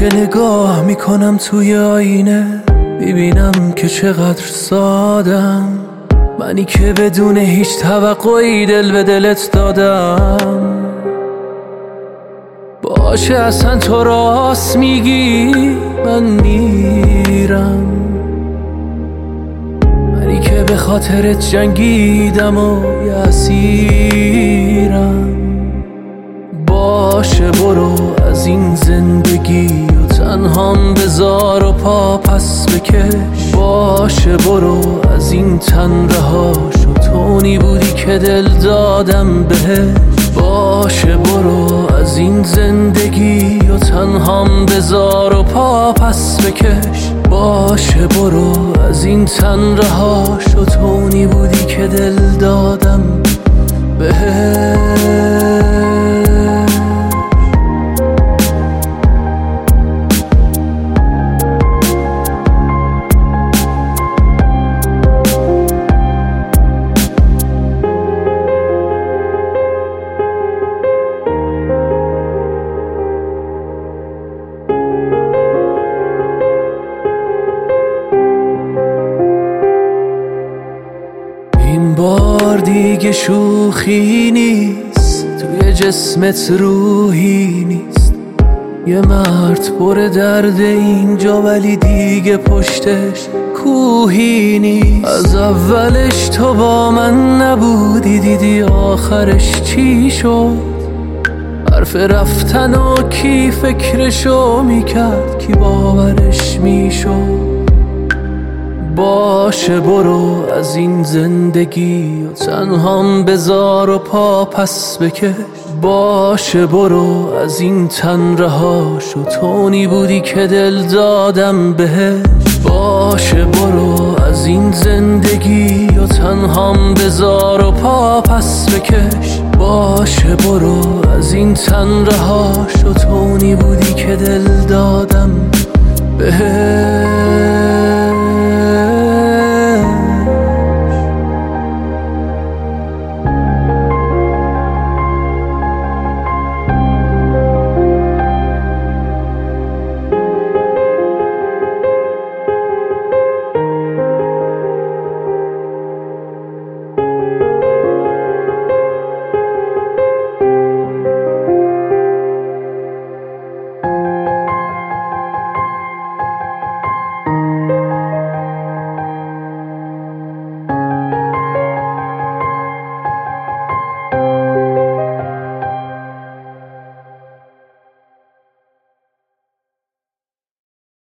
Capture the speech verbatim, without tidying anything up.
که نگاه میکنم توی آینه میبینم که چقدر سادم، منی که بدون هیچ توقعی دل به دلت دادم. باشه اصلا تو راست میگی، من میرم، منی که به خاطرت جنگیدم و یه اسیرم. باشه برو از این زندگی و تنهام بذار و پا پس بکش. باشه برو از این تن رها شو، تونی بودی که دل دادم بهش. باشه برو از این زندگی و تنهام بذار و پا پس بکش. باشه برو از این تن رها شو، تونی بودی که دل دادم بهش. این بار دیگه شوخی نیست، توی جسمت روحی نیست. یه مرد پر درد اینجا ولی دیگه پشتش کوهی نیست. از اولش تو با من نبودی، دیدی آخرش چی شد. حرف رفتن و کی فکرشو میکرد، کی باورش میشد. باشه برو از این زندگی و تنهام بذار و پا پس بکش. باشه برو از این تن رها شو، تونی بودی که دل دادم بهش. باشه برو از این زندگی و تنهام بذار و پا پس بکش. باشه برو از این تن رها شو، تونی بودی که دل دادم